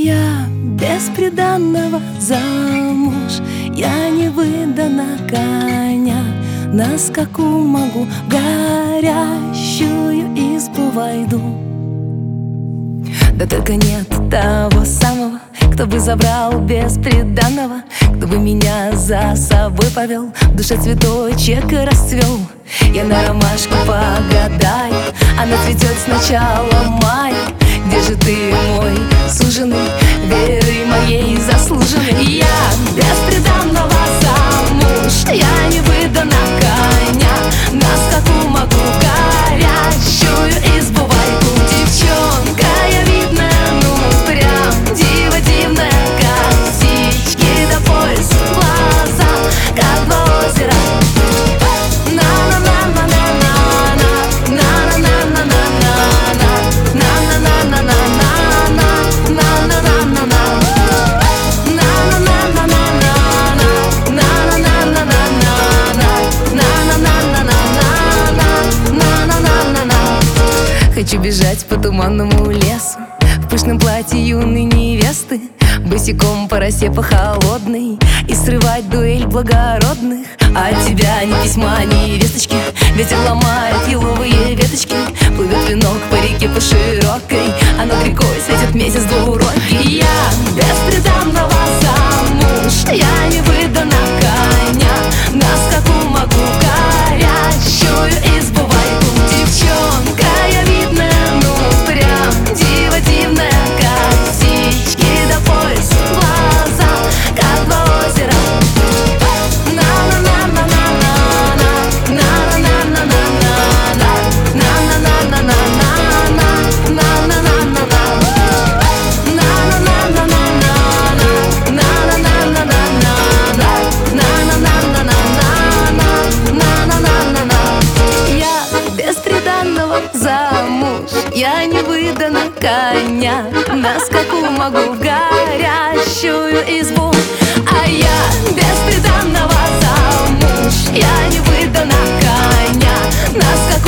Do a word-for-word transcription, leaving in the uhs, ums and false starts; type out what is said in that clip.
Я бесприданного замуж, я не выдана коня. На скаку могу в горящую избу войду. Да только нет того самого, кто бы забрал бесприданного, кто бы меня за собой повел, в душе цветочек расцвел. Я на ромашку погадаю, она цветет с начала мая. Где же ты, мой суженый, веры моей заслуженной? Я бесприданного замуж, я не выдана коня. На скаку могу в горящую избу войду. Девчонка я видная, ну прям дива дивная, как птички до пояса глаза, как два озера. Хочу бежать по туманному лесу в пышном платье юной невесты, босиком по росе по холодной, и срывать дуэль благородных. А от тебя ни письма, ни весточки, ветер ломает еловые веточки. Плывет венок по реке по широкой, а над рекой светит месяц двуронкий. Я бесприданного замуж, я не выдана коня. На скаку могу в горящую избу войду. Девчонка я видная, ну прям дива дивная, как птички до пояса глаза, как два озера. Замуж, я не выдана коня. На скаку могу в горящую избу. А я бесприданного замуж, я не выдана коня. На скаку